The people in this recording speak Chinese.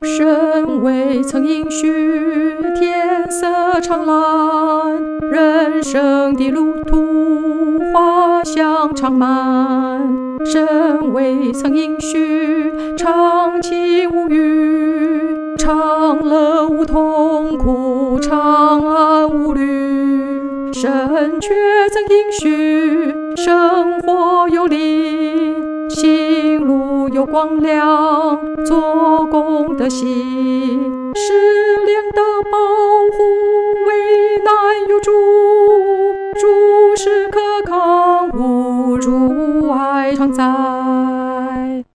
身未曾应许，天色常蓝，人生的路途花香常漫。身未曾应许，常情无欲，常乐无痛苦，常安无虑。身却曾应许，生活有力，行路有光亮，做工得喜，适量的保护，危难有助，诸事可抗，无阻碍常在。